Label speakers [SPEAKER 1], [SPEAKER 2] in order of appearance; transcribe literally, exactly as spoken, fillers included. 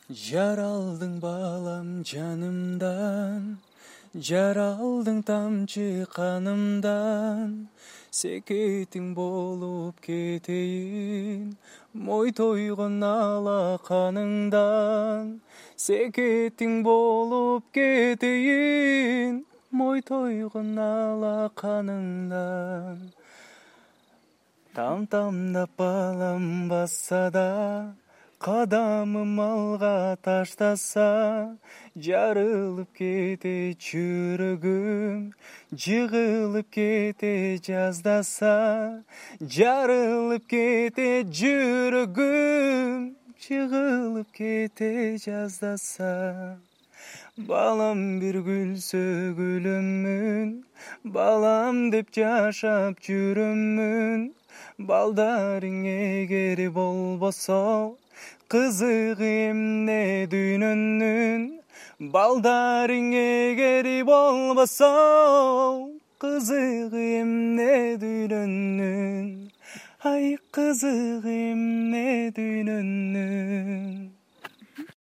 [SPEAKER 1] Жаралдың балам жанымдан, жаралдың тамчы қанымдан, секетің болып кетейін, мой тойғын алақаныңдан. Секетің болып кетейін, мой тойғын алақаныңдан. Там-тамдап балам басса да, қадамым алға таштаса, жарылып кете жүрегім, жығылып кете жаздаса. Жарылып кете жүрегім, жығылып кете жаздаса. Балам бір күлсө күлөммүн, балам деп жашап жүрөммүн. Балдарың эгер болбосо, кызык эмне дүйнөнүн. Балдарың эгер болбосо, кызык эмне дүйнөнүн. Ай, кызык эмне дүйнөнүн.